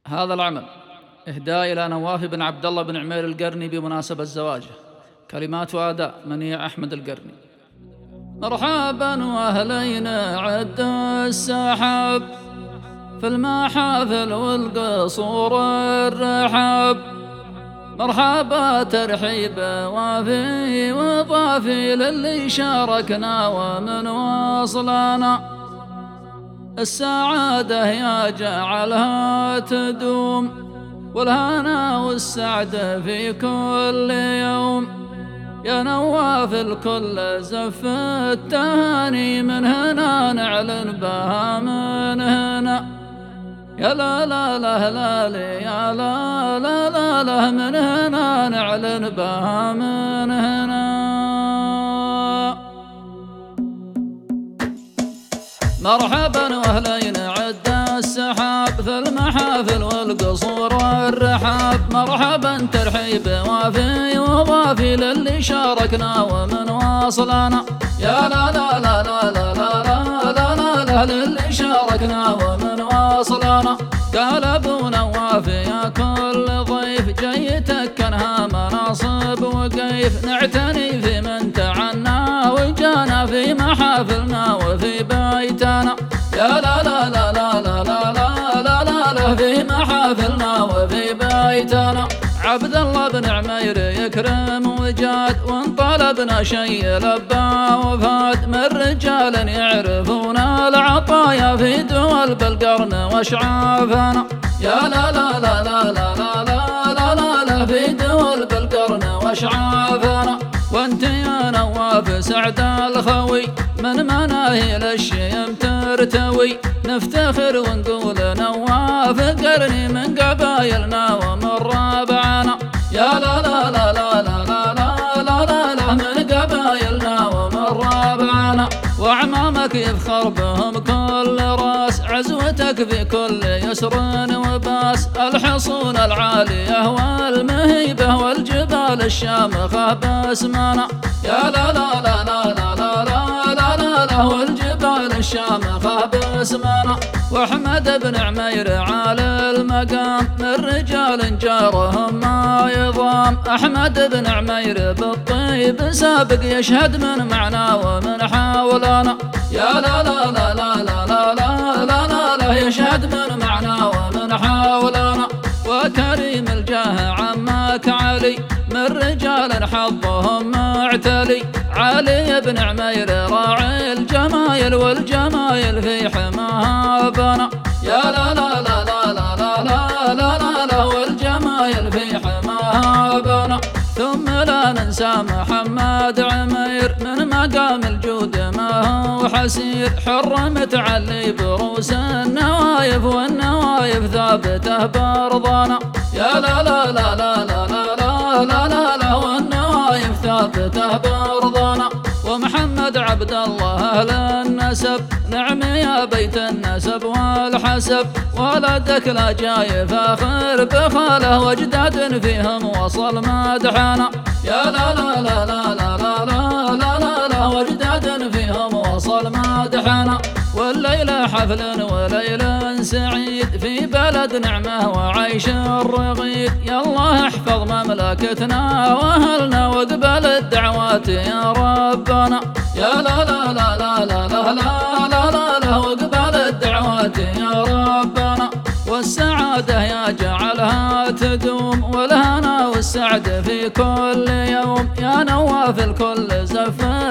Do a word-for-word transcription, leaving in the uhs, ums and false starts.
هذا العمل إهداء إلى نواف بن عبد الله بن عمير القرني بمناسبة زواجه. كلمات وأداء منيع أحمد القرني. مرحبا وأهلينا عد السحاب في المحافل والقصور الرحاب، مرحبا ترحيب وافي وضافي للي شاركنا ومن وصلنا، السعادة يا جعلها تدوم والهنا والسعد في كل يوم، يا نواف الكل زف التهاني من هنا نعلن بها من هنا، يا لا لا لا لا لي يا لا لا لا لا من هنا نعلن بها من هنا. مرحبا واهلين عد السحاب في المحافل والقصور والرحاب، مرحبا ترحيب وافي وضافي للي شاركنا ومن واصلنا، يا لا لا لا لا لا لا لا لا لا للي شاركنا ومن واصلنا. قال ابو نواف يا كل ضيف جيتك كانها مناصب وكيف، نعتني في من تعنا وجانا في محافلنا وفي بيتنا، يا لا لا لا لا لا لا لا لا لا لا في محافلنا وفي بيتنا. عبد الله بن عمير يكرم وجاد وان طلبنا شيء لبى وفاد، من رجال يعرفون العطايا في دول بالقرن واشعافنا، يا لا لا لا لا لا لا لا لا لا لا في دول بالقرن واشعافنا. وانت يا نواف سعد الخوي من مناهل الشيم ترتوي، نفتخر ونقول نواف قرني من قبايلنا ومن ربعنا، يا لا لا لا لا لا لا لا لا لا لا من قبايلنا ومن ربعنا. وعمامك يفخر بهم كل راس، عزوتك في كل يسر وباس، الحصون العالية والمهيبة والجبال الشامخة باسمنا، يا لا لا لا لا لا لا لا لا لا لا والجبال الشامخة باسمنا. واحمد بن عمير على المقام من رجال جارهم ما يضام، احمد بن عمير بالطيب سابق يشهد من معنا ومن حولنا، يا لا لا لا لا لا لا لا لا لا لا يشهد من معنا ومن حولنا. وكريم الجاه عمك علي من رجال حظهم معتلي، علي بن عمير راعي الجمايل والجمايل في حماها بنا، يا لا لا لا لا لا لا لا لا لا لا والجمايل في حماها بنا. ثم لا ننسى محمد عمير من مقام الجود ما هو حسير، حر متعلي بروس النوايف والنوايف ثابته برضانا، يا لا لا لا لا لا لا لا لا لا لا والنوايف ثابته برضانا. ومحمد عبد الله أهل النسب نعم يا بيت النسب والحسب، ولدك لا جاي فاخر بخاله واجداد فيهم وصل مدحنا، يا لا لا لا لا لا لا لا لا لا لا واجداد فيهم وصل مدحنا. والليلة حفل وليلة سعيد في بلد نعمة وعيش الرغيد، يا الله احفظ مملكتنا واهلنا واقبل الدعوات يا ربنا، يا لا لا لا لا لا لا لا لا لا لا واقبل الدعوات يا ربنا. والسعادة يا جعلها تدوم والهنا والسعد في كل يوم، يا نواف الكل زف